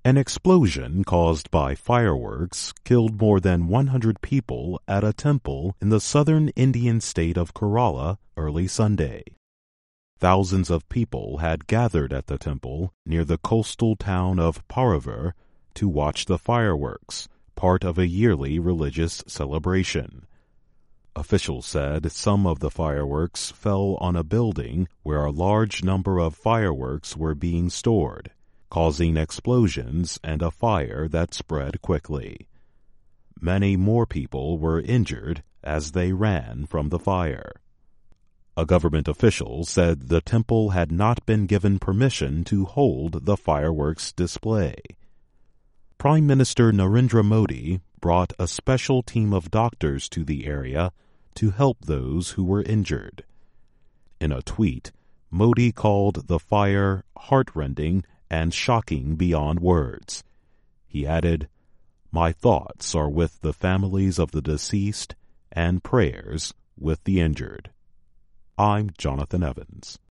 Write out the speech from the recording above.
An explosion caused by fireworks killed more than 100 people at a temple in the southern Indian state of Kerala early Sunday. Thousands of people had gathered at the temple near the coastal town of Paravur to watch the fireworks, part of a yearly religious celebration. Officials said some of the fireworks fell on a building where a large number of fireworks were being stored, causing explosions and a fire that spread quickly. Many more people were injured as they ran from the fire. A government official said the temple had not been given permission to hold the fireworks display. Prime Minister Narendra Modi brought a special team of doctors to the area to help those who were injured. In a tweet, Modi called the fire heartrending and shocking beyond words. He added, "My thoughts are with the families of the deceased and prayers with the injured." I'm Jonathan Evans.